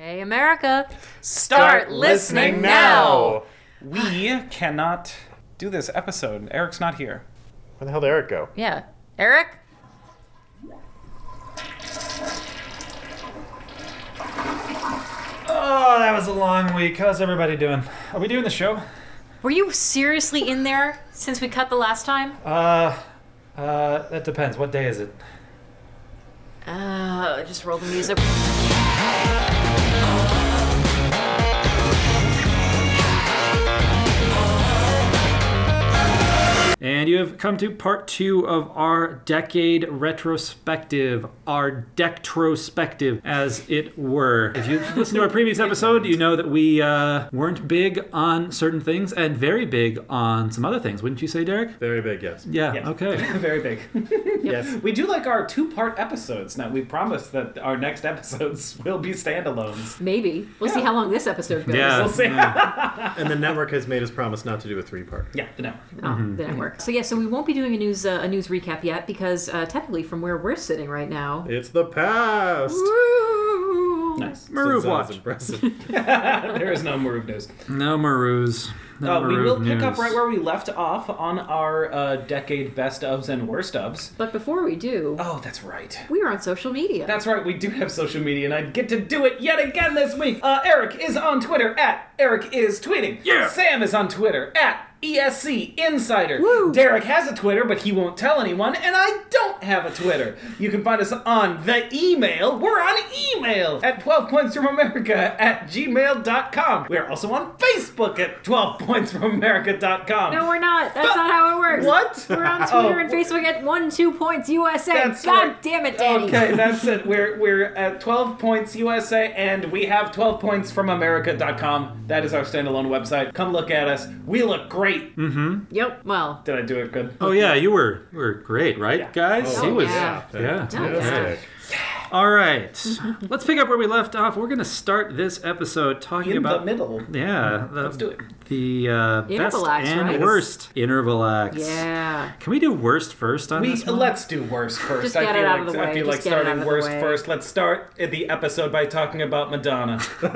Hey, America. Start listening now! We cannot do this episode. Eric's not here. Where the hell did Eric go? Yeah. Eric? Oh, that was a long week. How's everybody doing? Are we doing the show? Were you seriously in there since we cut the last time? That depends. What day is it? Just roll the music. And you have come to part 2 of our decade retrospective, our dectrospective, as it were. If you listen to our previous episode, you know that we weren't big on certain things and very big on some other things. Wouldn't you say, Derek? Very big, yes. Yeah, Yes. okay. Very big. Yes. We do like our 2-part episodes. Now, we promise that our next episodes will be standalones. Maybe. We'll see how long this episode goes. Yeah. We'll see. And the network has made us promise not to do a 3-part. Yeah, the network. Oh, the network. So yeah, so we won't be doing a news recap yet because technically from where we're sitting right now. It's the past! Woo! Nice. Maroov That was watch. impressive. There is no Maroov news. No Maroos. No We will Maroov pick up news. right where we left off on our decade best ofs and worst ofs. But before we do, Oh, that's right. we are on social media. That's right, we do have social media, and I get to do it yet again this week. Eric is on Twitter at Eric is tweeting. Yeah. Sam is on Twitter at ESC Insider. Woo. Derek has a Twitter, but he won't tell anyone, and I don't have a Twitter. You can find us on the email. We're on email at 12pointsfromamerica@gmail.com. We're also on Facebook at 12pointsfromamerica.com. No, we're not. That's not how it works. What? We're on Twitter and Facebook at 12 Points USA. That's God right. damn it, Daddy. Okay, that's it. We're at 12 Points USA, and we have 12pointsfromamerica.com. That is our standalone website. Come look at us. We look great. Yep. Well, Did I do it good? Oh yeah, you were great, right, Yeah. guys? Oh, he was. yeah. Yeah. Fantastic. All right. Let's pick up where we left off. We're going to start this episode talking In about the middle. Yeah, Let's do it. the best Interval acts, and right? worst interval acts. yeah. Can we do worst first on this one? Let's do worst first. Just get it out of the way. I feel like Just get it out starting of the worst way. first. Let's start the episode by talking about Madonna.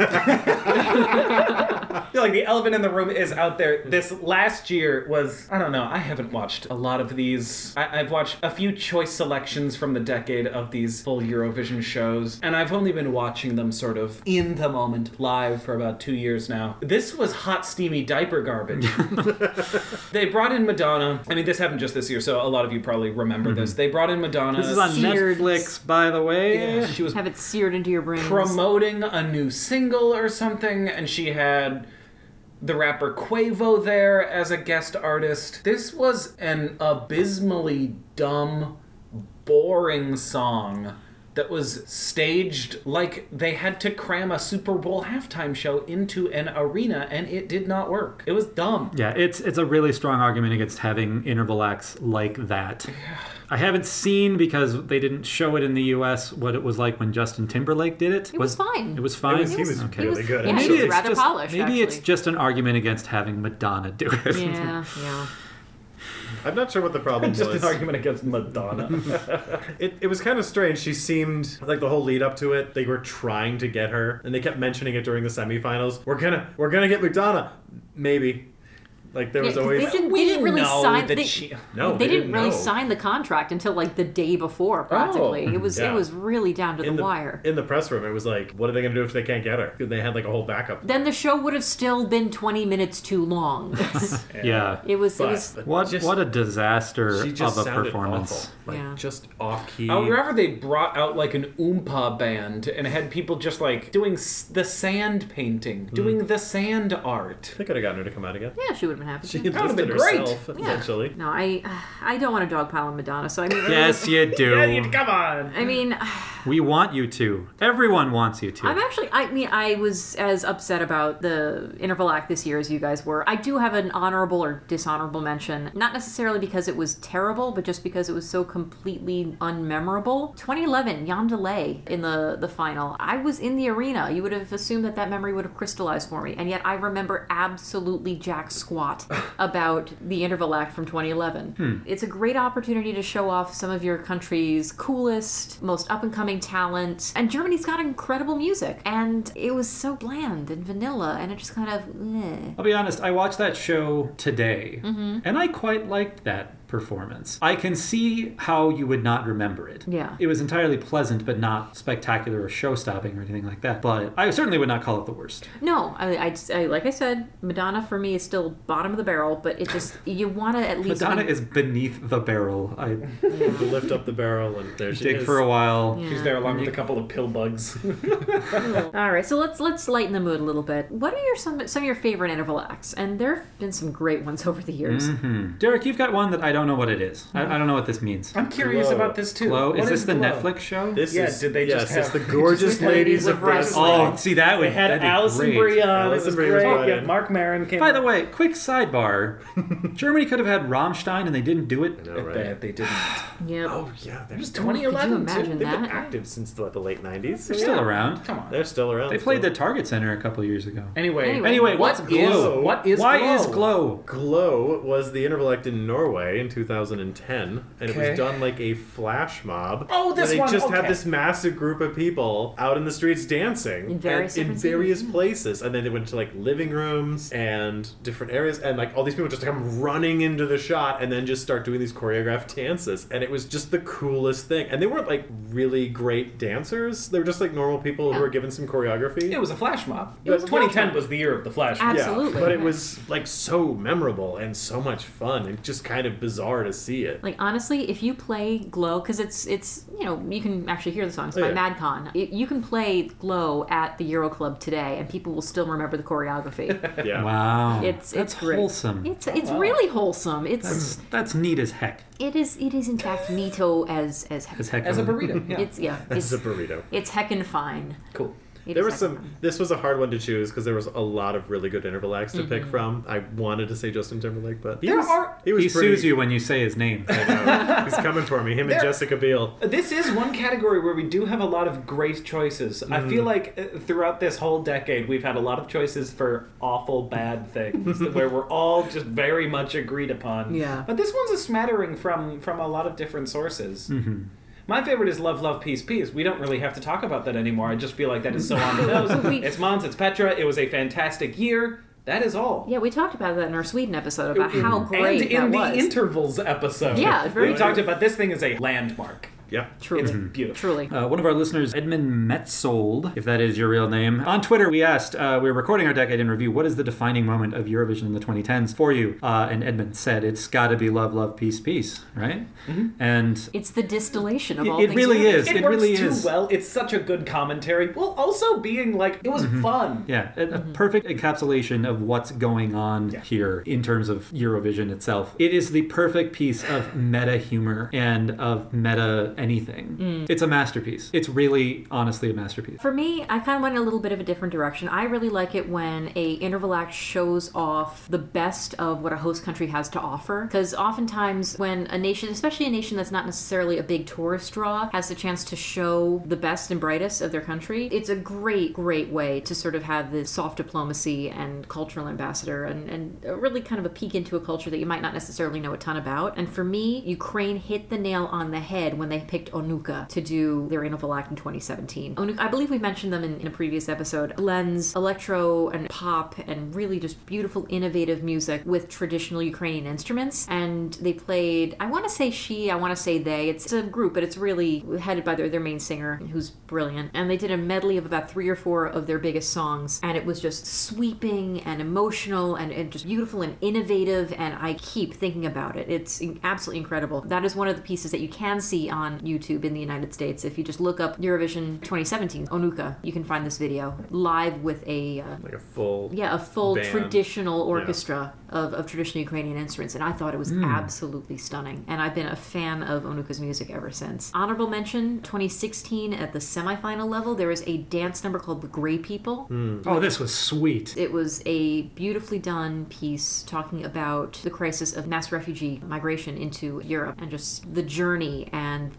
I feel like the elephant in the room is out there. This last year was, I don't know, I haven't watched a lot of these. I've watched a few choice selections from the decade of these full Eurovision shows, and I've only been watching them sort of in the moment, live, for about 2 years now. This was hot, steamy diaper garbage. They brought in Madonna. I mean, this happened just this year, so a lot of you probably remember this. They brought in Madonna. This is on Seared. Netflix, by the way. Yeah, she was Have it seared into your brains. promoting a new single or something, and she had the rapper Quavo there as a guest artist. This was an abysmally dumb, boring song that was staged like they had to cram a Super Bowl halftime show into an arena, and it did not work. It was dumb. Yeah, it's a really strong argument against having interval acts like that. I haven't seen, because they didn't show it in the U.S., what it was like when Justin Timberlake did it. It was fine. It was fine? He was Okay. really good. Yeah, actually. he was it's rather just, polished, maybe it's actually. just an argument against having Madonna do it. Yeah. I'm not sure what the problem Just was. an argument against Madonna. It was kind of strange. She seemed like the whole lead up to it, they were trying to get her, and they kept mentioning it during the semifinals. We're gonna get Madonna, maybe. Like there was Yeah, 'cause always they didn't We really know sign. that They, she... no. they didn't really know. sign the contract until like the day before, practically. It was yeah. really down to the wire. In the press room, it was like, what are they gonna do if they can't get her? They had like a whole backup. Then the show would have still been 20 minutes too long. Yeah. it was. But What just- what a disaster she just of a sounded performance. awful. Like Yeah. just off key. I remember they brought out like an Oompa band and had people just like doing the sand painting, doing the sand art. They could have gotten her to come out again. Yeah, she would have been happy. She to. That would've enlisted been great. herself, essentially. No, I don't want to dogpile on Madonna. So I mean, Yes, you do. Come on. I mean, We want you to. Everyone wants you to. I'm actually. I mean, I was as upset about the interval act this year as you guys were. I do have an honorable or dishonorable mention, not necessarily because it was terrible, but just because it was so completely unmemorable. 2011, Yandere in the final. I was in the arena. You would have assumed that memory would have crystallized for me, and yet I remember absolutely jack squat about the interval act from 2011. It's a great opportunity to show off some of your country's coolest, most up and coming up-and-coming talent. And Germany's got incredible music. And it was so bland and vanilla, and it just kind of... I'll be honest, I watched that show today, and I quite liked that performance. I can see how you would not remember it. Yeah. It was entirely pleasant, but not spectacular or show-stopping or anything like that. But I certainly would not call it the worst. No, I like I said, Madonna for me is still bottom of the barrel, but it just, you want to at least... Madonna is beneath the barrel. I Lift up the barrel and there she dig is. for a while. Yeah. She's there along with a couple of pill bugs. All right, so let's lighten the mood a little bit. What are some of your favorite interval acts? And there have been some great ones over the years. Derek, you've got one that I don't know what it is. I don't know what this means. I'm curious Glow. about this too. Glow? What Is this the Glow? Netflix show? This Yeah, is, did they just yes, it's have- the gorgeous ladies of wrestling. wrestling. Oh, see, that would They had that'd be Alison great. Brie on. It Alison was Brie was great. brought Yeah, in. Mark Maron came By on. the way, quick sidebar. Germany could have had Rammstein and they didn't do it. I know, I right? bet they didn't. Yep. Oh, yeah. They're, It was Could you 2011 imagine too. they've been that? active since the late 90s. They're still around. Come on. They're still around. They played the still. Target Center a couple years ago. Anyway, Anyway, what's Glow? What is Why Glow? is Glow? Glow was the interval act in Norway in 2010, and it Okay. was done like a flash mob. Oh, this where they one, just had okay. this massive group of people out in the streets dancing In various in different various cities. places, and then they went to like living rooms and different areas, and like all these people just come running into the shot, and then just start doing these choreographed dances, and it was just the coolest thing. And they weren't like really great dancers; they were just like normal people who Yeah. were given some choreography. It was a flash mob. It was a flash 2010 mob. was the year of the flash mob. Absolutely. Yeah, but it was like so memorable and so much fun and just kind of bizarre to see it. Like, honestly, if you play Glow, because it's you can actually hear the songs by yeah. Madcon. You can play Glow at the Euro Club today, and people will still remember the choreography. Yeah. Wow. It's That's great. wholesome. It's really wholesome. That's neat as heck. It is in fact neato as As heck. As a burrito. Yeah. It's a burrito. It's heckin' fine. Cool. It There is was heckin' some. fine. This was a hard one to choose because there was a lot of really good interval acts to pick from. I wanted to say Justin Timberlake, but he There was, are- he was He pretty, sues you when you say his name. I know. He's coming for me. Him and There- Jessica Biel. This is one category where we do have a lot of great choices. I feel like throughout this whole decade, we've had a lot of choices for awful bad things where we're all just very much agreed upon. Yeah. But this one's a smattering from a lot of different sources. My favorite is Love, Love, Peace, Peace. We don't really have to talk about that anymore. I just feel like that is so on the nose. It's Mons, it's Petra. It was a fantastic year. That is all. Yeah, we talked about that in our Sweden episode about how great and in that the was. intervals episode. Yeah, very we talked about this thing as a landmark. Yeah. Truly. It's beautiful. Truly. One of our listeners, Edmund Metzold, if that is your real name, on Twitter we asked, we were recording our Decade in Review, what is the defining moment of Eurovision in the 2010s for you? And Edmund said, it's gotta be Love, Love, Peace, Peace, right? And It's the distillation of all it things. really Eurovision. is. It It works really too is. well. It's such a good commentary. Well, also being like, it was fun. Yeah, a perfect encapsulation of what's going on Yeah. here in terms of Eurovision itself. It is the perfect piece of meta humor and of meta anything. It's a masterpiece. It's really, honestly, a masterpiece. For me, I kind of went in a little bit of a different direction. I really like it when a interval act shows off the best of what a host country has to offer. Because oftentimes when a nation, especially a nation that's not necessarily a big tourist draw, has the chance to show the best and brightest of their country, it's a great, great way to sort of have this soft diplomacy and cultural ambassador and really kind of a peek into a culture that you might not necessarily know a ton about. And for me, Ukraine hit the nail on the head when they picked Onuka to do their interval act in 2017. I believe we mentioned them in a previous episode. Blends electro and pop and really just beautiful, innovative music with traditional Ukrainian instruments. And they played, I want to say she, I want to say they. It's a group, but it's really headed by their main singer, who's brilliant. And they did a medley of about 3 or 4 of their biggest songs. And it was just sweeping and emotional and just beautiful and innovative. And I keep thinking about it. It's absolutely incredible. That is one of the pieces that you can see on YouTube in the United States. If you just look up Eurovision 2017 Onuka, you can find this video live with a Like a full. a full band. traditional orchestra of traditional Ukrainian instruments, and I thought it was absolutely stunning. And I've been a fan of Onuka's music ever since. Honorable mention: 2016 at the semifinal level, there was a dance number called "The Gray People." Oh, this was sweet. It was a beautifully done piece talking about the crisis of mass refugee migration into Europe and just the journey and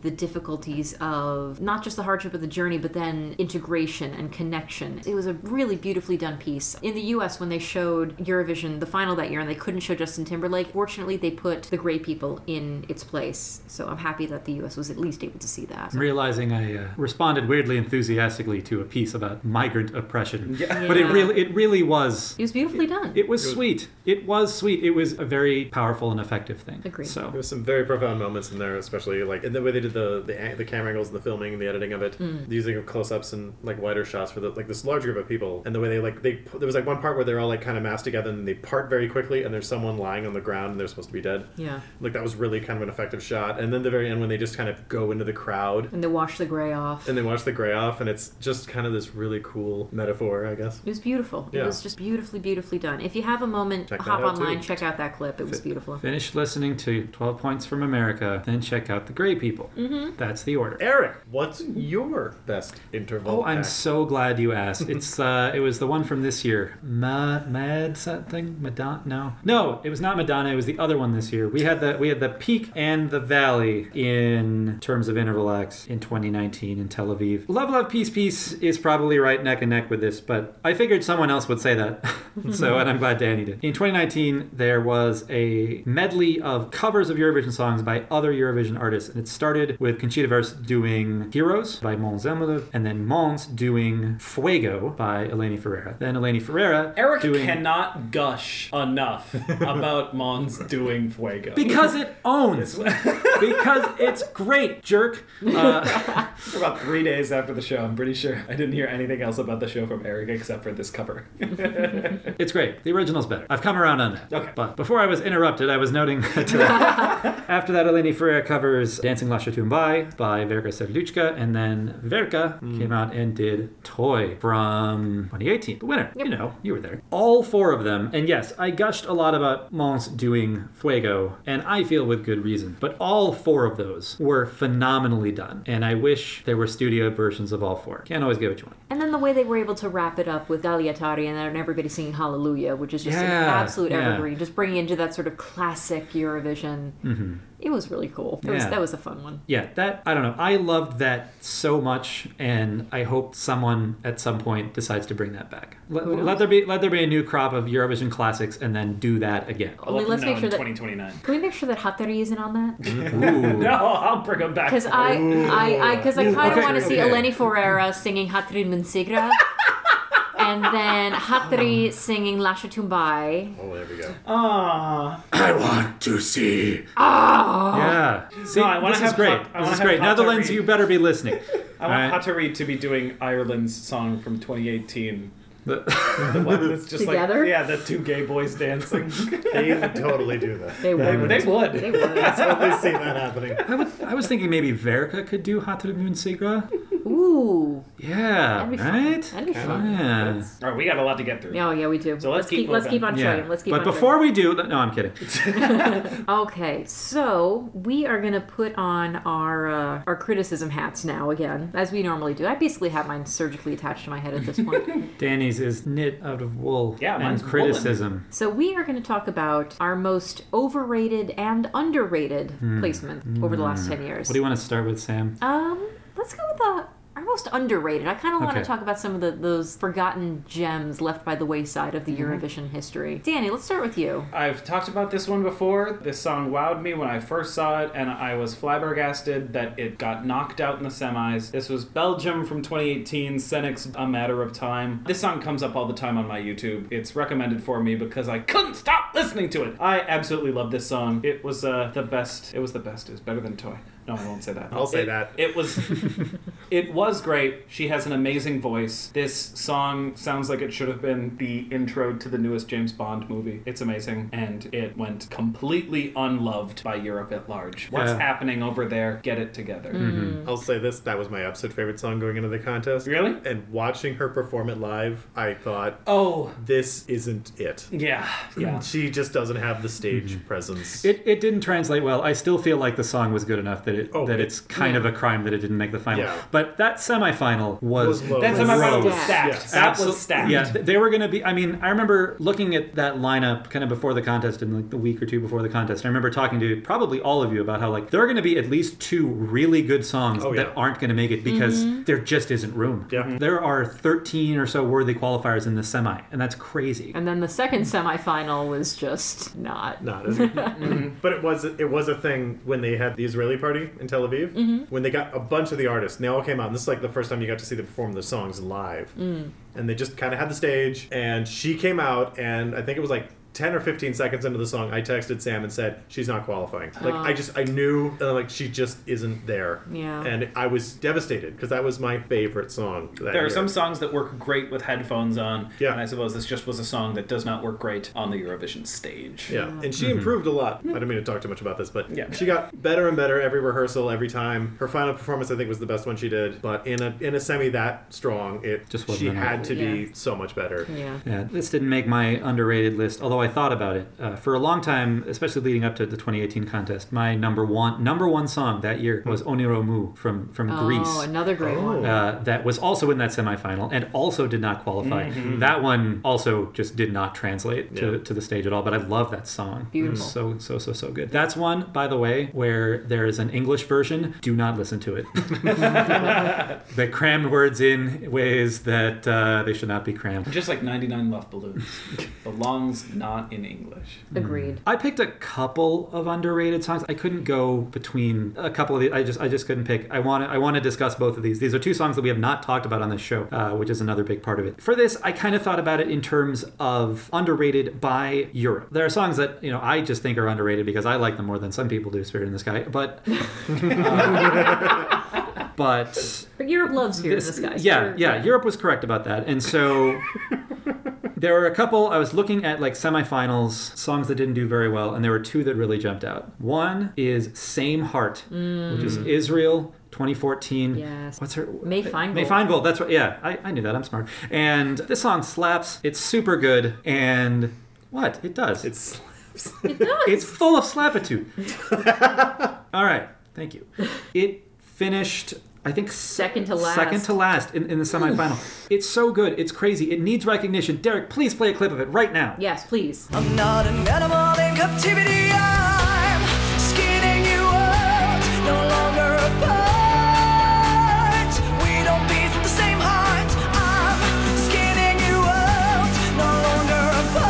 the difficulties of not just the hardship of the journey, but then integration and connection. It was a really beautifully done piece. In the US, when they showed Eurovision, the final that year, and they couldn't show Justin Timberlake, fortunately they put the Gray People in its place. So I'm happy that the US was at least able to see that. I'm realizing I responded weirdly enthusiastically to a piece about migrant oppression. Yeah. But it really was... It was beautifully done. It was sweet. It was sweet. It was a very powerful and effective thing. Agreed. So There was some very profound moments in there, especially like in the way they did the camera angles, the filming, and the editing of it, the using of close-ups and like wider shots for this large group of people, and the way there was like one part where they're all like kind of massed together and they part very quickly, and there's someone lying on the ground and they're supposed to be dead. Yeah. Like that was really kind of an effective shot. And then the very end when they just kind of go into the crowd And they wash the gray off. and they watch the gray off, and it's just kind of this really cool metaphor, I guess. It was beautiful. It Yeah. was just beautifully done. If you have a moment, Check that hop out, online, too. check out that clip. It was beautiful. finish listening to 12 Points from America, then check out The Gray People. Mm-hmm. That's the order. Eric, what's your best interval? Oh, I'm act? so glad you asked. It's it was the one from this year. Mad something? Madonna? No, it was not Madonna. It was the other one this year. We had the peak and the valley in terms of interval acts in 2019 in Tel Aviv. Love, Love, Peace, Peace is probably right neck and neck with this, but I figured someone else would say that. And I'm glad Danny did. In 2019, there was a medley of covers of Eurovision songs by other Eurovision artists, and it started with Conchita Wurst doing Heroes by Mons Zelmerlöw, and then Mons doing Fuego by Eleni Ferreira. Then Eleni Ferreira Eric doing... cannot gush enough about Mons doing Fuego. Because it owns. Because it's great, jerk. For about 3 days after the show, I'm pretty sure I didn't hear anything else about the show from Eric except for this cover. It's great. The original's better. I've come around on that. Okay. But before I was interrupted, I was noting that after that, Eleni Ferreira covers Dancing Lascia Tumbai by Verka Serduchka, and then Verka came out and did Toy from 2018. The winner. Yep. You know, you were there. All four of them, and yes, I gushed a lot about Mons doing Fuego, and I feel with good reason, but all four of those were phenomenally done, and I wish there were studio versions of all four. Can't always get what you want. And then the way they were able to wrap it up with Gagliatari and then everybody singing Hallelujah, which is just an absolute evergreen, just bringing into that sort of classic Eurovision. Mm-hmm. It was really cool. That was a fun one. Yeah, I don't know. I loved that so much, and I hope someone at some point decides to bring that back. Let there be a new crop of Eurovision classics, and then do that again. Only let's make sure that 2029. Can we make sure that Hattari isn't on that? Ooh. No, I'll bring him back. Because I kind of Okay, want to see okay. Eleni Ferreira singing Hatrin Munsigra. And then Hattari singing Lascia Tumbai. Oh, there we go. Aww. I want to see. Yeah. See, I wanna this is have great. I This wanna is have great. Netherlands, Hattari. you better be listening. I want Hattari to be doing Ireland's song from 2018. The one that's just Together? like, the two gay boys dancing. They would totally do that. They would. They would. They would. Totally see that happening. I was thinking maybe Verka could do Hatrim Munsigra. Ooh. Yeah, That'd be fun. right? That'd be fun. Yeah. All right, we got a lot to get through. Oh, yeah, we do. So let's keep let's keep on moving. chugging. Let's keep But on before we do, no, I'm kidding. Okay, so we are going to put on our criticism hats now again, as we normally do. I basically have mine surgically attached to my head at this point. Danny's is knit out of wool Yeah, and mine's criticism. So we are going to talk about our most overrated and underrated placement over the last 10 years. What do you want to start with, Sam? Let's go with our most underrated. I kind of want to Okay. talk about some of those forgotten gems left by the wayside of the Eurovision history. Danny, let's start with you. I've talked about this one before. This song wowed me when I first saw it, and I was flabbergasted that it got knocked out in the semis. This was Belgium from 2018, Senek's A Matter of Time. This song comes up all the time on my YouTube. It's recommended for me because I couldn't stop listening to it. I absolutely love this song. It was the best. It was the best. It was better than Toy. No, I won't say that. I'll say that. It was great. She has an amazing voice. This song sounds like it should have been the intro to the newest James Bond movie. It's amazing, and it went completely unloved by Europe at large. What's Yeah. happening over there? Get it together. I'll say this, that was my absolute favorite song going into the contest. Really? And watching her perform it live, I thought, Oh, this isn't it. yeah. She just doesn't have the stage presence. It didn't translate well. I still feel like the song was good enough that it's kind of a crime that it didn't make the final. Yeah. But that semifinal was Was low. That semifinal was Stacked. stacked. Yes. That was stacked. Yeah, they were going to be. I mean, I remember looking at that lineup kind of before the contest, in like the week or two before the contest. I remember talking to probably all of you about how like there are going to be at least 2 really good songs Oh, yeah. that aren't going to make it because there just isn't room. Yeah. Mhm. There are 13 or so worthy qualifiers in the semi, and that's crazy. And then the second semifinal was just not. Not as But it was a thing when they had the Israeli party in Tel Aviv, when they got a bunch of the artists, and they all came out, and this is like the first time you got to see them perform the songs live. And they just kind of had the stage, and she came out, and I think it was like 10 or 15 seconds into the song, I texted Sam and said, she's not qualifying. Like, I knew, like, she just isn't there. Yeah. And I was devastated, because that was my favorite song that There are year. some songs that work great with headphones on, Yeah. and I suppose this just was a song that does not work great on the Eurovision stage. Yeah, and she improved a lot. I don't mean to talk too much about this, but Yeah. she got better and better every rehearsal, every time. Her final performance, I think, was the best one she did. But in a semi that strong, Just wasn't she enough. had to Yeah. be so much better. Yeah. Yeah, this didn't make my underrated list, although I thought about it. For a long time, especially leading up to the 2018 contest, my number one song that year was Oniromu from Greece. Oh, another great one. That was also in that semifinal and also did not qualify. That one also just did not translate to the stage at all, but I love that song. Beautiful. It was so good. That's one, by the way, where there is an English version. Do not listen to it. They crammed words in ways that they should not be crammed. Just like 99 Love Balloons. Belongs not in English. Agreed. I picked a couple of underrated songs. I couldn't go between a couple of these. I just couldn't pick. I want to discuss both of these. These are 2 songs that we have not talked about on this show, which is another big part of it. For this, I kind of thought about it in terms of underrated by Europe. There are songs that I just think are underrated because I like them more than some people do. Spirit in the Sky, but. But Europe loves Spirit in the Sky. Yeah. Europe was correct about that, and so there were a couple. I was looking at like semifinals, songs that didn't do very well, and there were 2 that really jumped out. One is "Same Heart," which is Israel. 2014. Yes. What's her? May Feingold. May Feingold. That's right. Yeah, I knew that. I'm smart. And this song slaps. It's super good. And what? It does. It slaps. It does. It's full of slapitude. All right. Thank you. It finished, I think, Second to last. Second to last in the semifinal. It's so good. It's crazy. It needs recognition. Derek, please play a clip of it right now. Yes, please. I'm not an animal in captivity. I'm skinning you out, no longer apart. We don't beat from the same heart. I'm skinning you out, no longer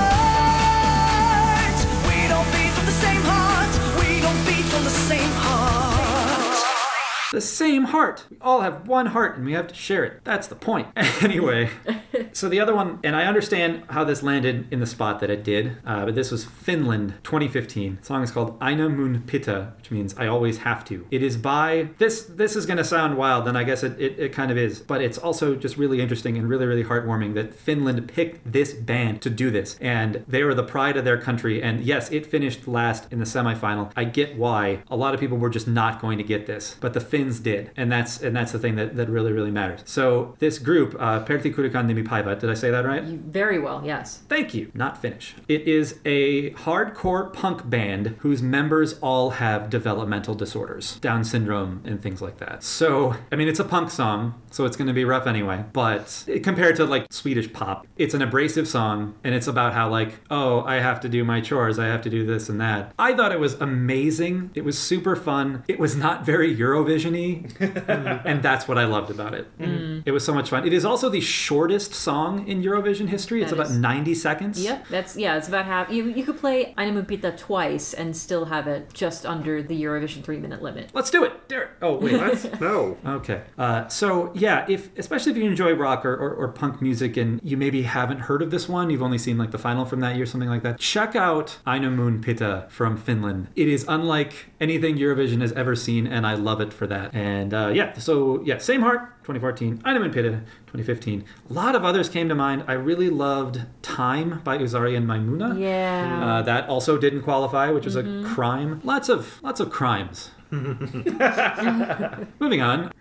apart. We don't beat from the same heart. We don't beat from the same heart. The same heart. We all have one heart and we have to share it. That's the point. Anyway, so the other one, and I understand how this landed in the spot that it did, but this was Finland 2015. The song is called Aina mun pita, which means I always have to. It is by, this is going to sound wild, and I guess it kind of is, but it's also just really interesting and really, really heartwarming that Finland picked this band to do this. And they were the pride of their country. And yes, it finished last in the semifinal. I get why. A lot of people were just not going to get this, but the Finns did. And that's the thing that really, really matters. So this group, Pertti Kurikan Nimi Paivat, did I say that right? Very well, yes. Thank you. Not Finnish. It is a hardcore punk band whose members all have developmental disorders, Down syndrome and things like that. So, I mean, it's a punk song, so it's going to be rough anyway. But compared to like Swedish pop, it's an abrasive song, and it's about how like, oh, I have to do my chores, I have to do this and that. I thought it was amazing. It was super fun. It was not very Eurovision-y, and that's what I loved about it. It was so much fun. It is also the shortest song in Eurovision history. It's That about is. 90 seconds. Yep, it's about half. You could play Aina mun pita twice and still have it just under the Eurovision 3-minute limit. Let's do it, Derek. Oh wait. What? No. Okay. So yeah, especially if you enjoy rock or punk music and you maybe haven't heard of this one, you've only seen like the final from that year, something like that. Check out Aina mun pita from Finland. It is unlike anything Eurovision has ever seen, and I love it for that. And Same Heart, 2014. Aina mun pita, 2015. A lot of others came to mind. I really loved Time by Uzari and Maimuna. Yeah. That also didn't qualify, which is a crime. Lots of crimes. Moving on.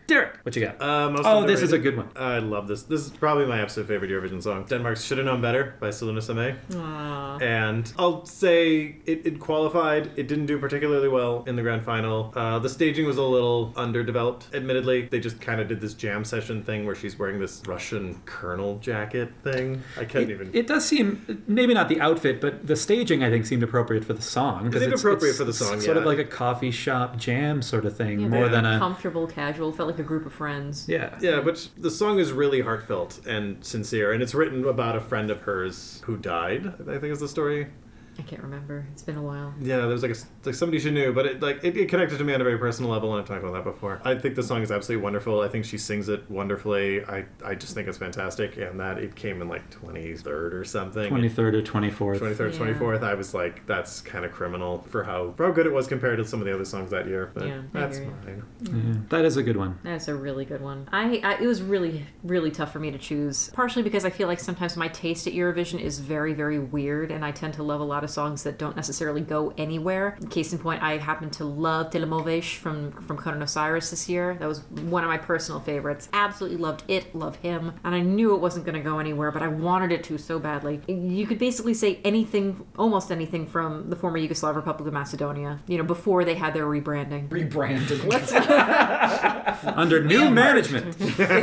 Derek, what you got? Most Oh, this is a underrated. good one. I love this. This is probably my absolute favorite Eurovision song. Denmark's Should Have Known Better by Selena Same. And I'll say it qualified. It didn't do particularly well in the grand final. The staging was a little underdeveloped, admittedly. They just kind of did this jam session thing where she's wearing this Russian colonel jacket thing. I couldn't even... It does seem, maybe not the outfit, but the staging, I think, seemed appropriate for the song. 'Cause It seemed appropriate for the song, Sort of yeah. like a coffee shop jam sort of thing, Yeah, more very than a... comfortable, casual. Felt like a group of friends. Yeah. Yeah, but the song is really heartfelt and sincere, and it's written about a friend of hers who died, I think is the story. I can't remember. It's been a while. Yeah, there was like somebody she knew, but it connected to me on a very personal level, and I've talked about that before. I think the song is absolutely wonderful. I think she sings it wonderfully. I just think it's fantastic, and that it came in like 23rd or something. 23rd or 24th. 23rd, Yeah. 24th. I was like, that's kind of criminal for how good it was compared to some of the other songs that year. But Yeah, I that's agree. mine. Yeah, that is a good one. That's a really good one. It was really, really tough for me to choose. Partially because I feel like sometimes my taste at Eurovision is very, very weird, and I tend to love a lot of songs that don't necessarily go anywhere. Case in point, I happen to love Telemovesh from Conan Osiris this year. That was one of my personal favorites. Absolutely loved it, love him, and I knew it wasn't going to go anywhere, but I wanted it to so badly. You could basically say anything, almost anything from the former Yugoslav Republic of Macedonia, before they had their rebranding. Rebranded. Under new management.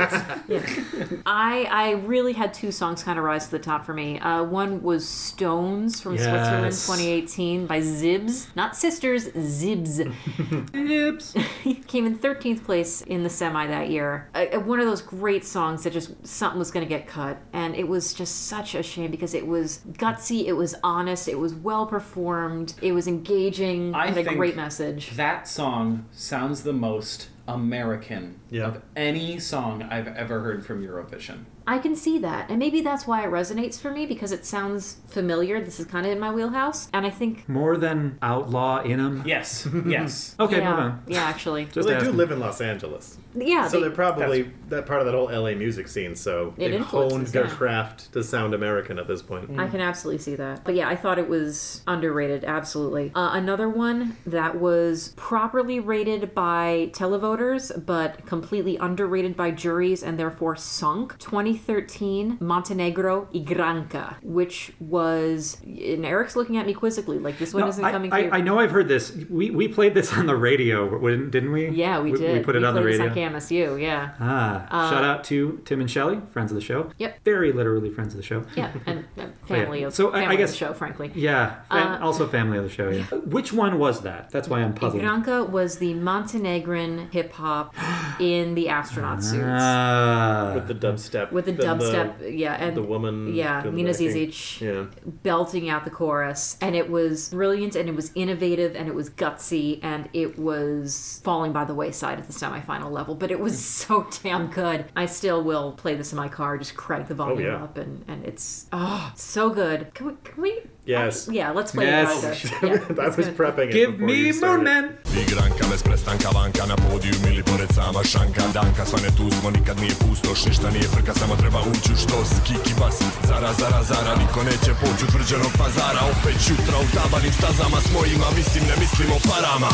I really had two songs kind of rise to the top for me. One was Stones from Yes. Switzerland 2018 by Zibs. Not Sisters, Zibs. Yips. Came in 13th place in the semi that year. One of those great songs that just something was going to get cut. And it was just such a shame because it was gutsy, it was honest, it was well performed, it was engaging, I had a think great message. That song sounds the most American Yeah. of any song I've ever heard from Eurovision. I can see that. And maybe that's why it resonates for me, because it sounds familiar. This is kind of in my wheelhouse. And I think... More than outlaw in them. Yes, yes. Okay, yeah, move on. Yeah, actually. Just Well, they do asking. live in Los Angeles. Yeah, So they- they're probably that part of that whole LA music scene, so It they've influences, honed their yeah. craft to sound American at this point. I can absolutely see that. But yeah, I thought it was underrated, absolutely. Another one that was properly rated by televoters, but completely underrated by juries and therefore sunk. 2013, Montenegro Igranka, which was... And Eric's looking at me quizzically, like this one No, isn't coming through. I know I've heard this. We played this on the radio, didn't we? Yeah, we did. We put it on the played radio. this on KMSU, yeah. Shout out to Tim and Shelley, friends of the show. Yep. Very literally friends of the show. Yeah, and family yeah. of, So, I family guess- of the show, frankly. Yeah, also family of the show, yeah. Which one was that? That's why I'm puzzled. Igranka was the Montenegrin hip-hop in the astronaut suits. With the dubstep. With the and dubstep, yeah, and the woman. yeah, doing the Nina backing. Zizic Yeah. belting out the chorus, and it was brilliant, and it was innovative, and it was gutsy, and it was falling by the wayside at the semifinal level, but it was so damn good. I still will play this in my car, just crank the volume yeah. up, and it's so good. Can we? Yes. Yeah, let's play Yes. it. Yeah, I was good. prepping it. Give before me you started. Moon Man! Igranka bez prestanka vanka na podijum ili pored sama šanka danka Sva ne tu smo, nikad nije pustoš, ništa nije frka, samo treba ući u štos Kiki bas, zara, niko neće poći utvrđenog pazara Opet jutra u tabanim stazama s mojima, mislim ne mislim o parama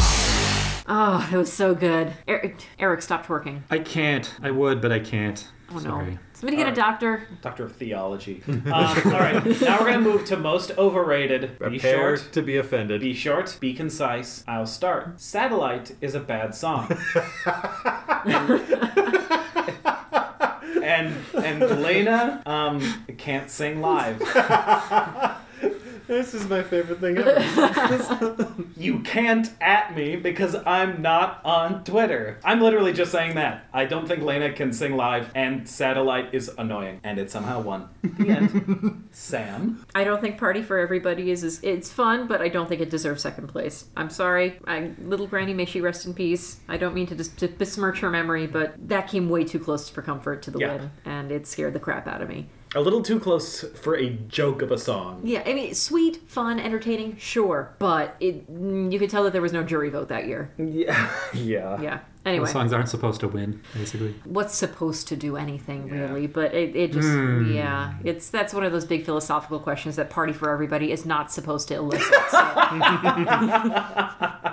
Oh, it was so good. Eric, stop twerking. I can't. I would, but I can't. Oh no. Sorry. Somebody get a doctor. Doctor of Theology. All right, now we're going to move to most overrated. Be Prepare short. to be offended. Be short, be concise. I'll start. Satellite is a bad song. and Lena can't sing live. This is my favorite thing ever. You can't at me because I'm not on Twitter. I'm literally just saying that. I don't think Lena can sing live, and Satellite is annoying, and it somehow won. The end. Sam? I don't think Party for Everybody is it's fun, but I don't think it deserves second place. I'm sorry. Little Granny, may she rest in peace. I don't mean to besmirch her memory, but that came way too close for comfort to the Yeah. win, and it scared the crap out of me. A little too close for a joke of a song. Yeah, I mean, sweet, fun, entertaining, sure, but you could tell that there was no jury vote that year. Yeah. Yeah. Yeah. Those Anyway, songs aren't supposed to win, basically. what's supposed to do anything really? But it just yeah, that's one of those big philosophical questions that Party for Everybody is not supposed to elicit. So.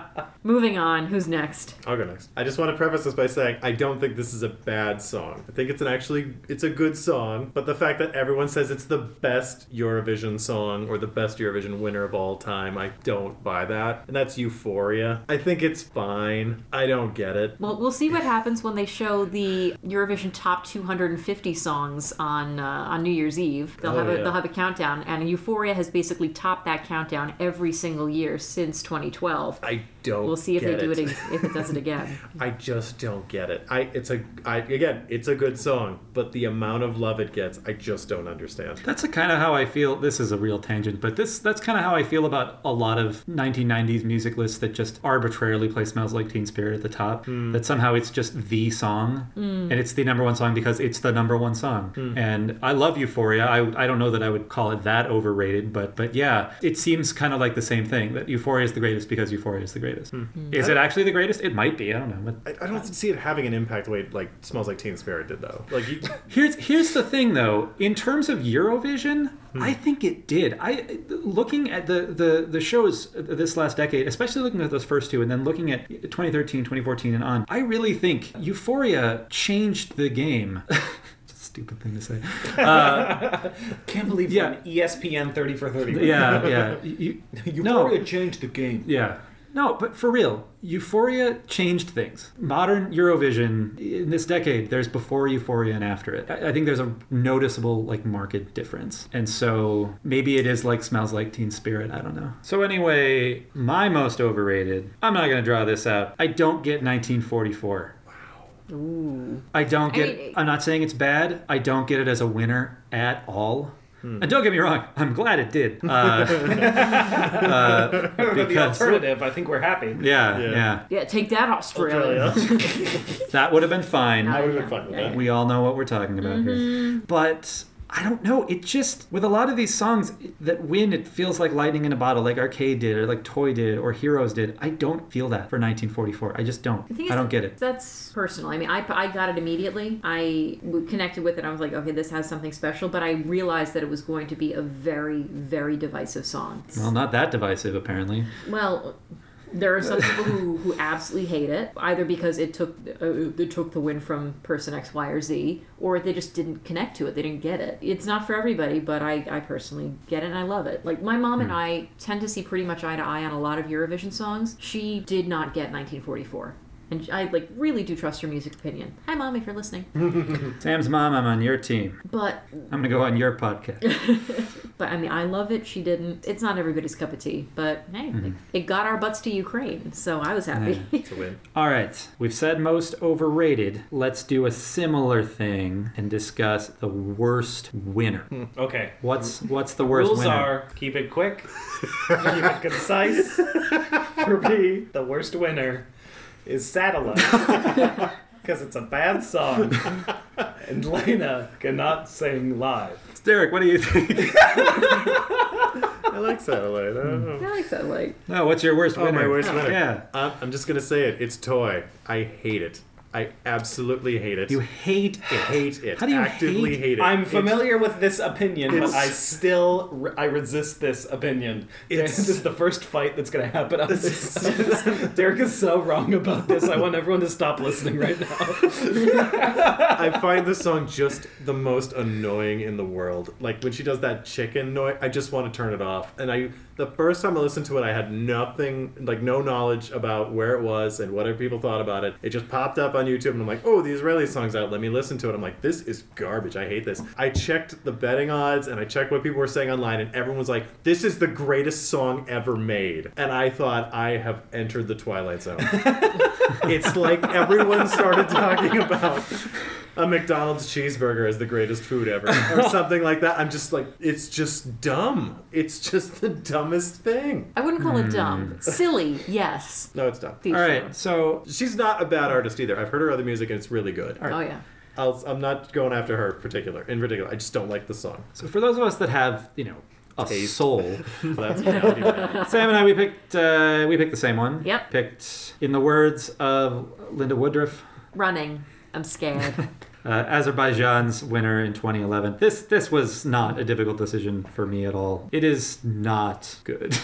Moving on. Who's next? I'll go next. I just want to preface this by saying I don't think this is a bad song. I think it's a good song, but the fact that everyone says it's the best Eurovision song or the best Eurovision winner of all time, I don't buy that. And that's Euphoria. I think it's fine. I don't get it. Well, we'll see what happens when they show the Eurovision top 250 songs on New Year's Eve. They'll have a countdown, and Euphoria has basically topped that countdown every single year since 2012. We'll see if they do it if it does it again. I just don't get it. It's a good song, but the amount of love it gets, I just don't understand. That's kind of how I feel. This is a real tangent, but that's kind of how I feel about a lot of 1990s music lists that just arbitrarily play Smells Like Teen Spirit at the top. That somehow it's just the song, and it's the number one song because it's the number one song. And I love Euphoria. I don't know that I would call it that overrated, but yeah, it seems kind of like the same thing, that Euphoria is the greatest because Euphoria is the greatest. Is it actually the greatest? It might be. I don't know. But I don't see it having an impact the way like Smells Like Teen Spirit did, though. Like here's the thing, though. In terms of Eurovision, I think it did. Looking at the shows this last decade, especially looking at those first two, and then looking at 2013, 2014, and on, I really think Euphoria changed the game. Stupid thing to say. Can't believe you're on ESPN 30 for 30. Yeah. Euphoria changed the game. Yeah. No, but for real, Euphoria changed things. Modern Eurovision in this decade, there's before Euphoria and after it. I think there's a noticeable market difference. And so maybe it is like Smells Like Teen Spirit. I don't know. So anyway, my most overrated, I'm not going to draw this out. I don't get 1944. Ooh. I don't get I'm not saying it's bad. I don't get it as a winner at all. And don't get me wrong, I'm glad it did. Because the alternative, I think we're happy. Yeah. Take that, Australia. That would have been fine. I would have been fine with that. We all know what we're talking about here. But I don't know. It just, with a lot of these songs that win, it feels like lightning in a bottle, like Arcade did, or like Toy did, or Heroes did. I don't feel that for 1944. I just don't. I don't get it. That's personal. I mean, I got it immediately. I connected with it. I was like, okay, this has something special. But I realized that it was going to be a very, very divisive song. Well, not that divisive, apparently. Well, there are some people who absolutely hate it, either because it took the win from person X, Y, or Z, or they just didn't connect to it. They didn't get it. It's not for everybody, but I personally get it and I love it. Like, my mom and I tend to see pretty much eye to eye on a lot of Eurovision songs. She did not get 1944. And I really do trust her music opinion. Hi, Mom, if you're listening. Sam's mom, I'm on your team. But I'm going to go on your podcast. But I mean, I love it. She didn't. It's not everybody's cup of tea. But hey, it got our butts to Ukraine, so I was happy. It's a win. All right. We've said most overrated. Let's do a similar thing and discuss the worst winner. Okay. What's the worst Rules winner? are keep it quick, keep it concise. For me, the worst winner is Satellite. Because it's a bad song. And Lena cannot sing live. Derek, what do you think? I like Satellite. I don't know. I like Satellite. No, what's your worst winner? My worst winner. Yeah. I'm just going to say it. It's Toy. I hate it. I absolutely hate it. You hate it. Hate it. How do you actively hate it? I'm familiar with this opinion, but I still I resist this opinion. This is the first fight that's going to happen on this. Derek is so wrong about this. I want everyone to stop listening right now. I find this song just the most annoying in the world. Like, when she does that chicken noise, I just want to turn it off. And the first time I listened to it, I had no knowledge about where it was and what other people thought about it. It just popped up on YouTube, and I'm like, oh, the Israeli song's out. Let me listen to it. I'm like, this is garbage. I hate this. I checked the betting odds, and I checked what people were saying online, and everyone was like, this is the greatest song ever made. And I thought, I have entered the Twilight Zone. It's like everyone started talking about a McDonald's cheeseburger as the greatest food ever, or something like that. I'm just like, it's just dumb. It's just the dumbest thing. I wouldn't call it dumb. Silly, yes. No, it's dumb. All right, so She's not a bad artist either. I've heard her other music and it's really good. Oh, yeah. I'm not going after her in particular. I just don't like the song. So for those of us that have, a soul, So that's my Sam and I, we picked the same one. Yep. Picked, in the words of Linda Woodruff, Running. I'm scared. Azerbaijan's winner in 2011. This was not a difficult decision for me at all. It is not good.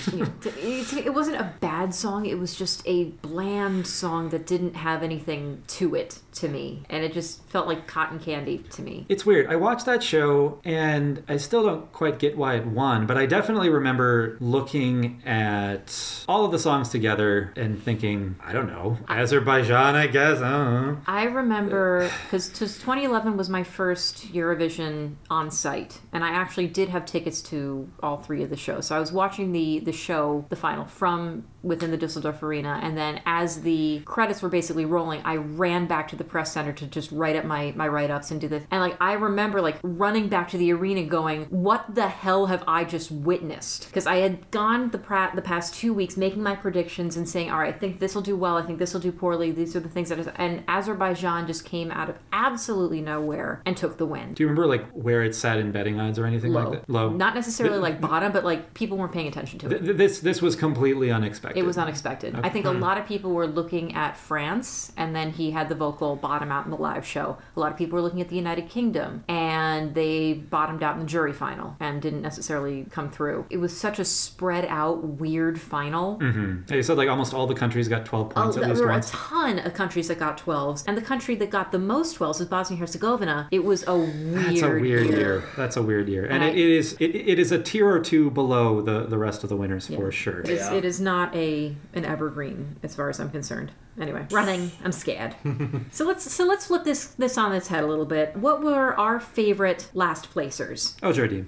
It wasn't a bad song. It was just a bland song that didn't have anything to it to me. And it just felt like cotton candy to me. It's weird. I watched that show and I still don't quite get why it won, but I definitely remember looking at all of the songs together and thinking, I don't know, Azerbaijan, I guess. I don't know. I remember, because 2011 was my first Eurovision on site, and I actually did have tickets to all three of the shows. So I was watching the show, the final, from within the Dusseldorf Arena, and then as the credits were basically rolling, I ran back to the press center to just write up my write-ups and do this. And like I remember like running back to the arena going, what the hell have I just witnessed? Because I had gone the past 2 weeks making my predictions and saying, all right, I think this will do well, I think this will do poorly, these are the things and Azerbaijan just came out of absolutely nowhere and took the win. Do you remember like where it sat in betting odds or anything Low. like that? Low. Not necessarily like bottom, but like people weren't paying attention to it. This was completely unexpected. It was unexpected. I think a lot of people were looking at France, and then he had the vocal bottom out in the live show. A lot of people were looking at the United Kingdom, and they bottomed out in the jury final and didn't necessarily come through. It was such a spread out, weird final. Mm-hmm. They said like almost all the countries got 12 points at least there were once. a ton of countries that got 12s, and the country that got the most 12s was Bosnia-Herzegovina. It was a weird year. That's a weird year. And it is a tier or two below the rest of the winners for sure. It is not an evergreen as far as I'm concerned. Anyway, running, I'm scared. So let's flip this on its head a little bit. What were our favorite last placers? Ojardin.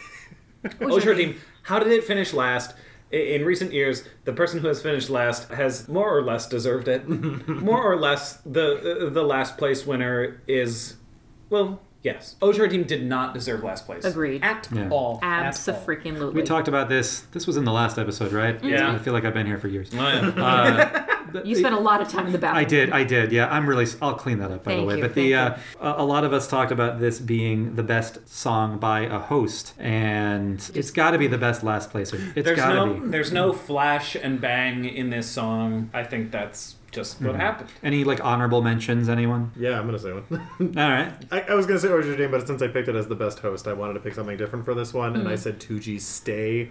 Ojardin, how did it finish last? In recent years, the person who has finished last has more or less deserved it. More or less, the last place winner is, well, yes. Ojardin did not deserve last place. Agreed. At all. Abso-freaking-lutely. We talked about this. This was in the last episode, right? Yeah. I feel like I've been here for years. Oh, yeah. You spent a lot of time in the bathroom. I did. Yeah, I'll clean that up, by the way. But a lot of us talked about this being the best song by a host, and it's got to be the best last placer. It's got to be. There's no flash and bang in this song. I think that's just what happened. Any like honorable mentions, anyone? Yeah, I'm gonna say one. All right. I was gonna say Ojardin, but since I picked it as the best host, I wanted to pick something different for this one, and I said 2G's Stay.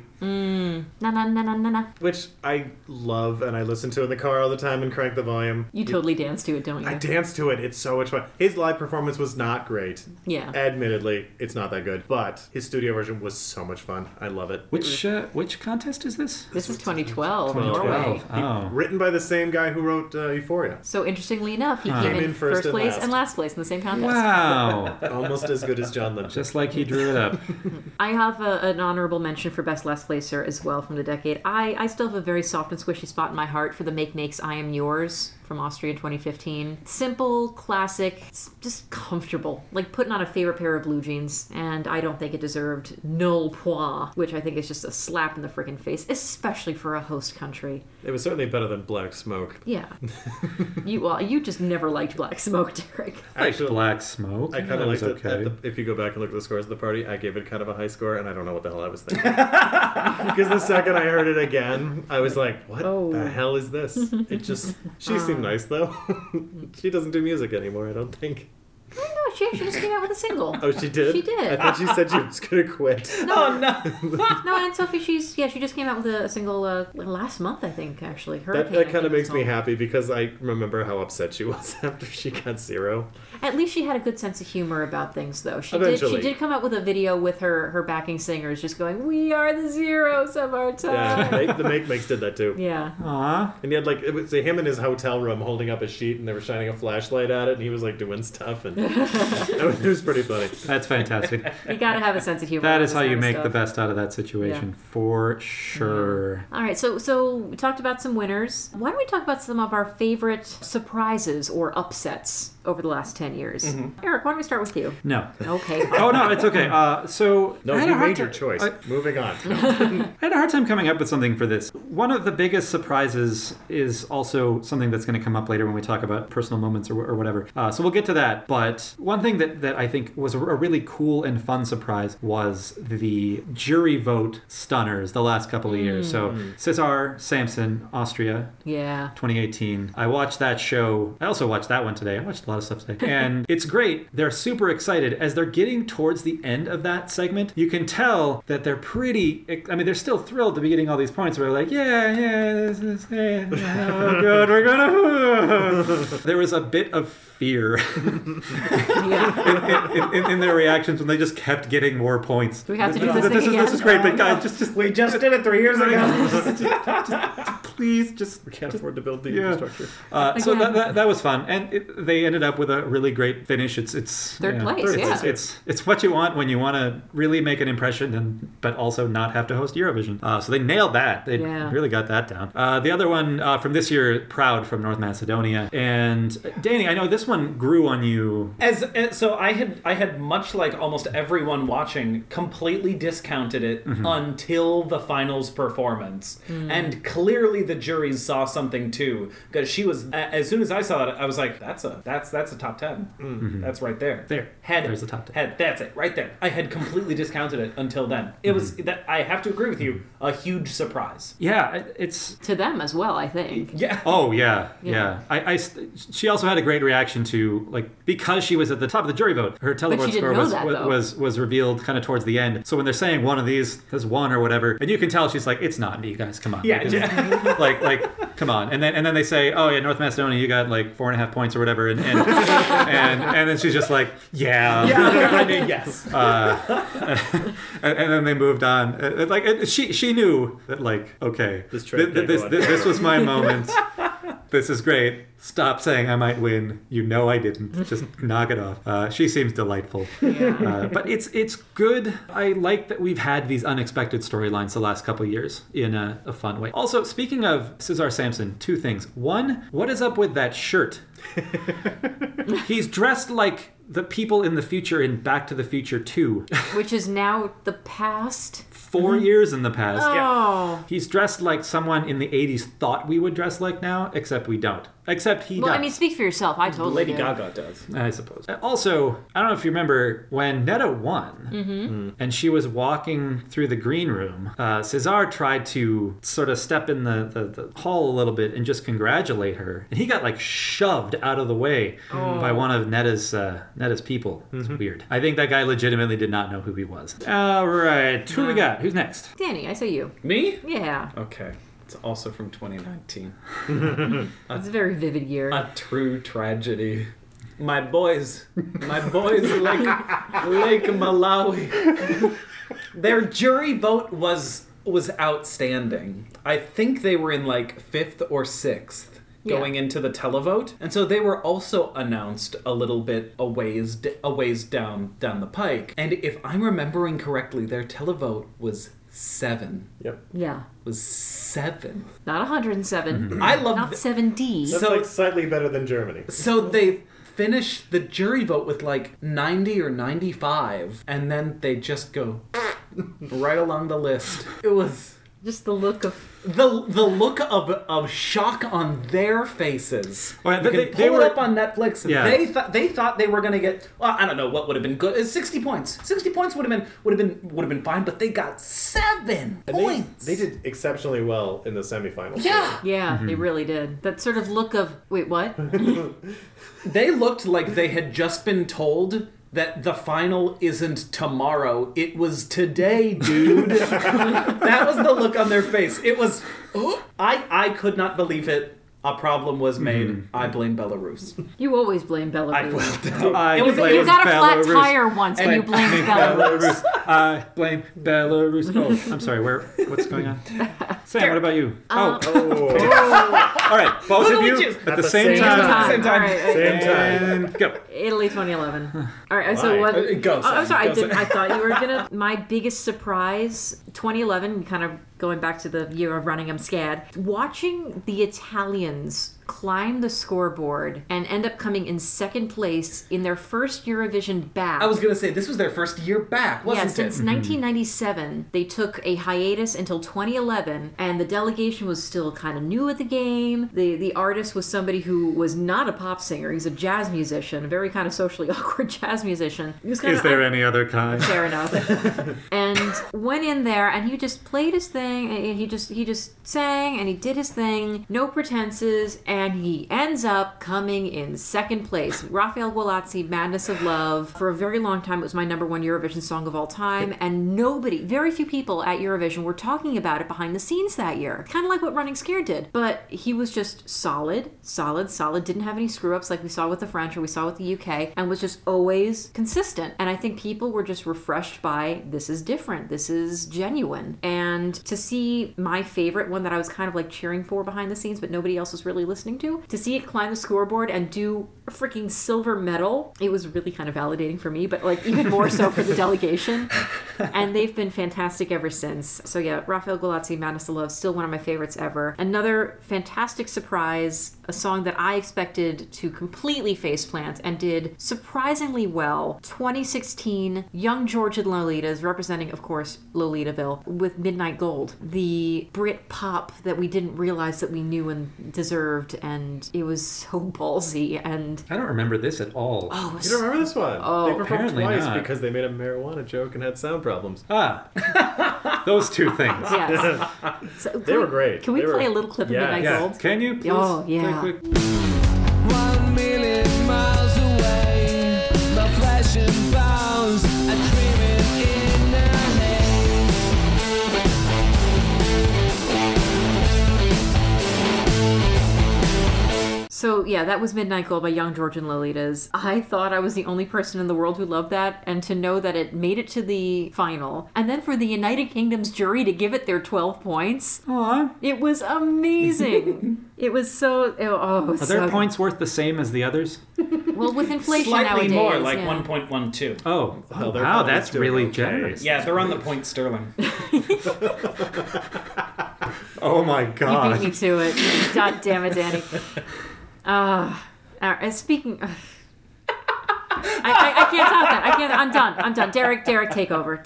Na. Which I love, and I listen to in the car all the time and crank the volume. You totally dance to it, don't you? I dance to it. It's so much fun. His live performance was not great. Yeah. Admittedly, it's not that good, but his studio version was so much fun. I love it. Which contest is this? This is 2012, 2012. Norway. Oh. Written by the same guy who wrote Euphoria. So interestingly enough, he came in first place and last place in the same contest. Wow. Almost as good as John Lynch. Just like he drew it up. I have an honorable mention for best last placer as well from the decade. I still have a very soft and squishy spot in my heart for the Makes I Am Yours from Austria in 2015. Simple, classic, just comfortable. Like putting on a favorite pair of blue jeans, and I don't think it deserved null point, which I think is just a slap in the freaking face, especially for a host country. It was certainly better than Black Smoke. Yeah. You just never liked Black Smoke, Derek. Actually, Black Smoke. I kind of liked it. Okay. If you go back and look at the scores of the party, I gave it kind of a high score, and I don't know what the hell I was thinking. Because the second I heard it again, I was like, what the hell is this? It just... She seemed nice, though. She doesn't do music anymore, I don't think. No, she actually just came out with a single. Oh, she did? She did. I thought she said she was going to quit. Oh, no. No, Aunt Sophie, she just came out with a single last month, I think, actually. That kind of makes me happy because I remember how upset she was after she got 0. At least she had a good sense of humor about things, though. She Eventually. did come out with a video with her backing singers just going, "We are the zeros of our time." Yeah, the Makes did that too. Yeah. Aw. And he had like, it was him in his hotel room holding up a sheet and they were shining a flashlight at it and he was like doing stuff and it was pretty funny. That's fantastic. You gotta have a sense of humor. That about is how this you kind of make the stuff. best out of that situation, for sure. All right, so we talked about some winners. Why don't we talk about some of our favorite surprises or upsets over the last 10 years? Eric, why don't we start with you? No. Okay. Fine. Oh, no, it's okay. So No, I had you a hard made your ti- choice. Moving on. I had a hard time coming up with something for this. One of the biggest surprises is also something that's going to come up later when we talk about personal moments or whatever. So we'll get to that. But one thing that I think was a really cool and fun surprise was the jury vote stunners the last couple of years. So Cesar Samson, Austria, Yeah. 2018. I watched that show. I also watched that one today. I watched a lot lot of stuff today. And it's great. They're super excited. As they're getting towards the end of that segment, you can tell that they're pretty, I mean, they're still thrilled to be getting all these points where they're like, this is, oh god, we're gonna... There was a bit of fear in their reactions when they just kept getting more points. Do we have to do this thing again? This is great, but guys, just We just did it 3 years ago. please, just... We can't afford to build the infrastructure. So that was fun, and they ended up with a really great finish. It's Third place, yeah. It's what you want when you want to really make an impression, but also not have to host Eurovision. So they nailed that. They really got that down. The other one from this year, Proud from North Macedonia, and Danny, I know this one grew on you. So I had much like almost everyone watching, completely discounted it until the finals performance, and clearly the juries saw something too, because she was, as soon as I saw it, I was like, that's a top 10. That's right there. There's the top 10. That's it right there. I had completely discounted it until then. It was that, I have to agree with you, a huge surprise. Yeah, it's To them as well, I think. Yeah. Oh yeah. She also had a great reaction to, like, because she was at the top of the jury vote, her televote score was revealed kind of towards the end. So when they're saying one of these has won or whatever, and you can tell she's like, it's not me, guys, come on. Yeah. like come on. And then they say, oh yeah, North Macedonia, you got like 4.5 points or whatever, and then she's just like, yeah. I mean, yes. And then they moved on. She knew that, like, okay, This was my moment. This is great. Stop saying I might win. You know I didn't. Just knock it off. She seems delightful. Yeah. But it's good. I like that we've had these unexpected storylines the last couple of years in a fun way. Also, speaking of Cesar Sampson, 2 things. One, what is up with that shirt? He's dressed like the people in the future in Back to the Future 2. Which is now the past. 4 years in the past. Oh. He's dressed like someone in the 80s thought we would dress like now, except we don't. Except he does. I mean, speak for yourself. I totally Lady do. Gaga does. I suppose. Also, I don't know if you remember when Netta won and she was walking through the green room, Cesar tried to sort of step in the hall a little bit and just congratulate her. And he got like shoved out of the way by one of Netta's people. It's weird. I think that guy legitimately did not know who he was. All right. Who we got? Who's next? Danny, I say you. Me? Yeah. Okay. It's also from 2019. It's a very vivid year. A true tragedy. My boys like Lake Malawi. Their jury vote was outstanding. I think they were in like 5th or 6th going into the televote, and so they were also announced a little bit a ways down the pike. And if I'm remembering correctly, their televote was 7. Yep. Yeah. Was 7. Not 107. I love Not 7D. That's like slightly better than Germany. So they finished the jury vote with like 90 or 95, and then they just go right along the list. It was Just the look of... the look of shock on their faces. Well, You they can pull were- it up on Netflix. And Yeah. they thought they were going to get, well, I don't know what would have been good. 60 points. 60 points would have been fine, but they got 7 And points. they did exceptionally well in the semifinals. Yeah. Yeah, they really did. That sort of look of... Wait, what? They looked like they had just been told that the final isn't tomorrow. It was today, dude. That was the look on their face. It was... I could not believe it. A problem was made. I blame Belarus. You always blame Belarus. You You got a flat tire once and you blamed Belarus. I blame Belarus. Oh, I'm sorry. What's going on? Sam, what about you? Oh. All right. Both of you at the same time. Same time. All right. Same time. And go. Italy 2011. All right, so Why? what? Go, I'm Sam, sorry. go, Sam. I thought you were gonna. My biggest surprise, 2011. Kind of going back to the year of running. I'm scared. Watching the Italians climb the scoreboard and end up coming in second place in their first Eurovision back. I was going to say, this was their first year back, wasn't Yeah, it? since 1997, they took a hiatus until 2011, and the delegation was still kind of new at the game. The artist was somebody who was not a pop singer. He's a jazz musician, a very kind of socially awkward jazz musician. He was kind Is there any other kind? Fair enough. And went in there, and he just played his thing, and he just sang, and he did his thing, no pretenses, and he ends up coming in second place. Rafael Gualazzi, Madness of Love. For a very long time, it was my number one Eurovision song of all time, and very few people at Eurovision were talking about it behind the scenes that year. Kind of like what Running Scared did. But he was just solid, didn't have any screw-ups like we saw with the French or we saw with the UK, and was just always consistent. And I think people were just refreshed by, this is different, this is genuine. And to see my favorite one that I was kind of like cheering for behind the scenes, but nobody else was really listening to see it climb the scoreboard and do a freaking silver medal, it was really kind of validating for me, but like even more so for the delegation. And they've been fantastic ever since. So yeah, Rafael Gualazzi, Madness of Love, still one of my favorites ever. Another fantastic surprise, a song that I expected to completely faceplant and did surprisingly well. 2016, Young George and Lolitas, representing, of course, Lolitaville, with Midnight Gold. The Brit pop that we didn't realize that we knew and deserved, and it was so ballsy. And I don't remember this at all. oh, it was You don't remember this one? Oh, they performed apparently twice not. because they made a marijuana joke and had sound problems. Those two things. yes. So, They were great. Can we They play were- a little clip of Yeah. Midnight Yeah. Gold? Can you please? Oh, yeah. Quick. 1 million miles away, my flesh and bones are dreaming in the haze. So yeah, that was Midnight Gold by Young George and Lolitas. I thought I was the only person in the world who loved that, and to know that it made it to the final, and then for the United Kingdom's jury to give it their 12 points. Aw. It was amazing. It was so... Oh, Are their points worth the same as the others? Well, with inflation Slightly nowadays. more, like yeah. 1.12. Oh, Well, they're wow, probably that's doing really okay. generous. Yeah, they're on the point sterling. Oh my You god. beat me to it. God damn it, Danny. Speaking... I can't top that. I'm done. Derek, take over.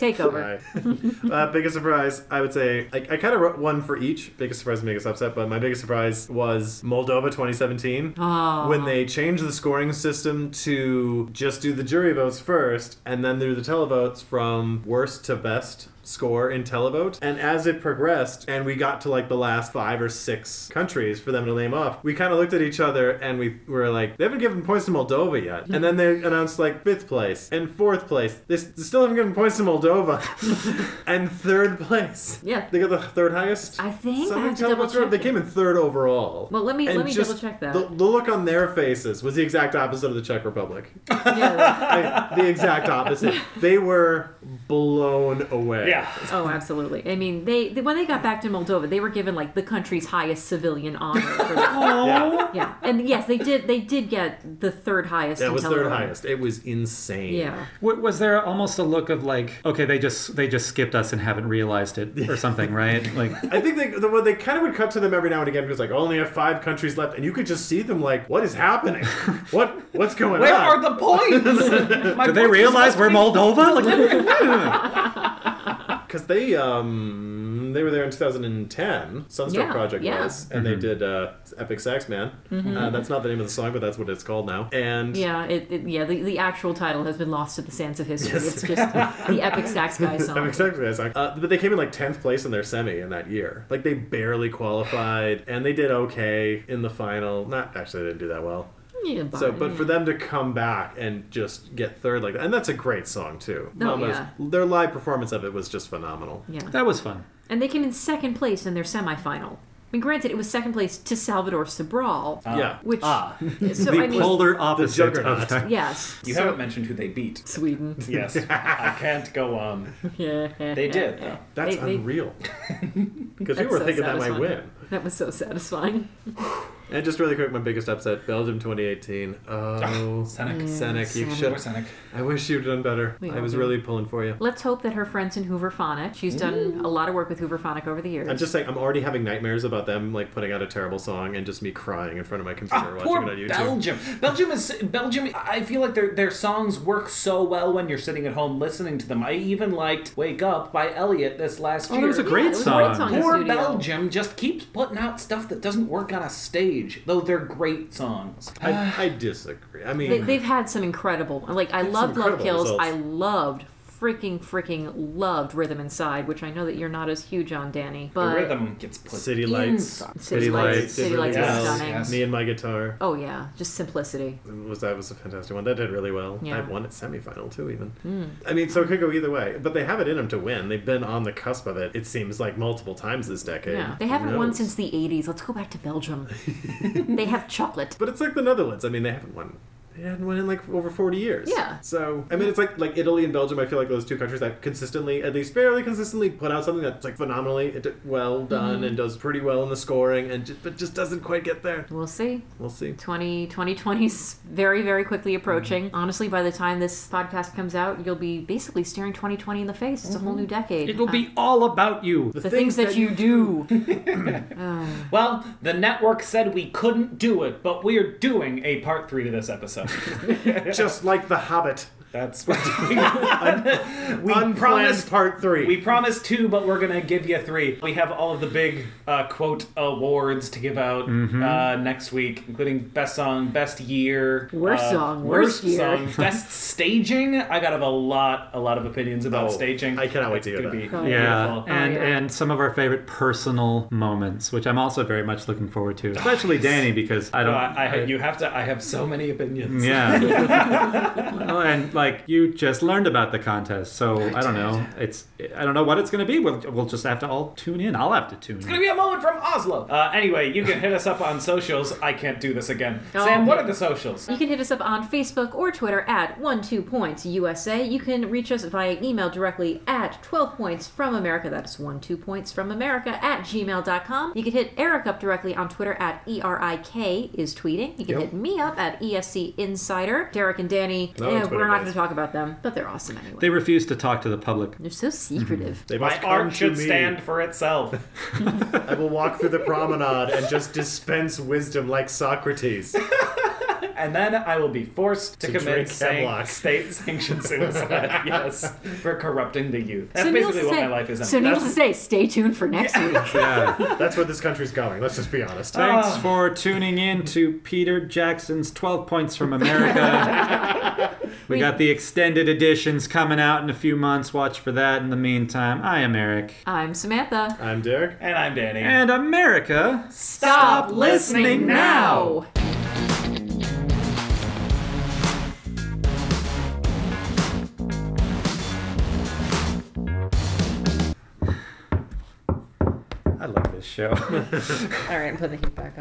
Right. Biggest surprise, I would say, I kind of wrote one for each. Biggest surprise and biggest upset, but my biggest surprise was Moldova 2017. Oh. When they changed the scoring system to just do the jury votes first, and then do the televotes from worst to best score in televote. And as it progressed, and we got to like the last 5 or 6 countries for them to name off, we kind of looked at each other and we were like, they haven't given points to Moldova yet. And then they announced like 5th place and 4th place. They still haven't given points to Moldova. And 3rd place. Yeah. They got the 3rd highest. I think. Something I have to double televote score. check They it. came in 3rd overall. Well, let me And double just check that. The look on their faces was the exact opposite of the Czech Republic. Yeah. The exact opposite. They were blown away. Yeah. Oh, absolutely. I mean, they when they got back to Moldova, they were given like the country's highest civilian honor for that. Yeah, and yes, they did get the 3rd highest. That in was 3rd televote. highest. It was insane. Yeah. Was there almost a look of like, okay, they just skipped us and haven't realized it or something, right? Like, I think they kind of would cut to them every now and again because like, only have 5 countries left, and you could just see them like, what is happening? What's going Where on? are the points? My did they points are realize we're supposed Moldova? Like, Because they were there in 2010. Sunstroke Yeah, Project yeah. was, and they did Epic Sax Man. That's not the name of the song, but that's what it's called now. And Yeah, the actual title has been lost to the sands of history. It's just the Epic Sax Guy song. Epic Sax Man song. But they came in like 10th place in their semi in that year. Like they barely qualified, and they did okay in the final. Not actually, they didn't do that well. Yeah, But for them to come back and just get 3rd like that, and that's a great song too. Oh, Mama's- yeah. Their live performance of it was just phenomenal. yeah, that was fun. and they came in 2nd place in their semifinal. I mean, granted, it was 2nd place to Salvador Sobral, Yeah. which so The I mean, polar opposite juggernaut. of yes, You so- haven't mentioned who they beat. Sweden. Yes, I can't go on. They did, though. That's They- unreal. Because we That's were so thinking that might satisfying. win. That was so satisfying. And just really quick, my biggest upset, Belgium 2018. Oh, Senek. Senek, you Senek. should. Or Senek. I wish you'd done better. We I all was do. really pulling for you. Let's hope that her friends in Hooverphonic, she's done a lot of work with Hooverphonic over the years. I'm just saying, I'm already having nightmares about them like putting out a terrible song and just me crying in front of my computer watching Poor it on YouTube. Belgium. Belgium. I feel like their songs work so well when you're sitting at home listening to them. I even liked "Wake Up" by Elliot this last year. that was a Yeah, great it was a great song. song in Poor studio. Belgium just keeps putting out stuff that doesn't work on a stage, though they're great songs. I disagree. I mean, They've had some incredible, like I Some loved Love incredible Kills. results. I loved freaking loved Rhythm Inside, which I know that you're not as huge on, Danny. The But rhythm gets put City Lights. City Lights Did is really well. stunning. Yes. Me and My Guitar. Oh yeah, just simplicity. That was a fantastic one. That did really well. Yeah. I won at semifinal too, even. I mean, so it could go either way. But they have it in them to win. They've been on the cusp of it. It seems like multiple times this decade. Yeah, they haven't Who won knows? since the 80s. Let's go back to Belgium. They have chocolate. But it's like the Netherlands. I mean, they haven't won. They hadn't won in like over 40 years. Yeah. So, I mean, it's like Italy and Belgium, I feel like those two countries that consistently, at least fairly consistently, put out something that's like phenomenally well done and does pretty well in the scoring, and but just doesn't quite get there. We'll see. We'll see. 2020's very, very quickly approaching. Honestly, by the time this podcast comes out, you'll be basically staring 2020 in the face. It's a whole new decade. It'll be all about you. the things that you do. Well, the network said we couldn't do it, but we're doing a part 3 to this episode. Just like The Hobbit. That's what we Unplanned promised. part 3. We promised 2, but we're gonna give you 3. We have all of the big quote awards to give out next week, including best song, best year, Worst song, worst year. song, best staging. I got a lot of opinions about staging. I cannot wait to It's hear gonna that. be Yeah, beautiful. and some of our favorite personal moments, which I'm also very much looking forward to, especially Danny, because I don't. I have so many opinions. Yeah. Well, and like you just learned about the contest, so I don't know. I don't know what it's going to be. We'll just have to all tune in. I'll have to tune It's in. gonna be a moment from Oslo. Anyway, you can hit us up on socials. I can't do this again. Oh, Sam, what okay. are the socials? You can hit us up on Facebook or Twitter at 12pointsusa. You can reach us via email directly at 12pointsfromamerica. That's 12pointsfromamerica at gmail.com. You can hit Eric up directly on Twitter at ERIK is tweeting. You can hit me up at ESC Insider. Derek and Danny, No Twitter we're not guys. going to talk about them, but they're awesome anyway. They refuse to talk to the public. They're so secretive. They My must come art to should me. stand for itself. I will walk through the promenade and just dispense wisdom like Socrates. And then I will be forced to drink commit hemlock. state-sanctioned suicide. Yes, for corrupting the youth. That's So basically needless what to my say- life is. So needless to say, stay tuned for next week. Yeah. That's where this country's going. Let's just be honest. Thanks for tuning in to Peter Jackson's 12 Points from America. We got the extended editions coming out in a few months. Watch for that. In the meantime, I am Eric. I'm Samantha. I'm Derek. And I'm Danny. And America. Stop listening now. I love this show. All right, I'm putting the heat back on.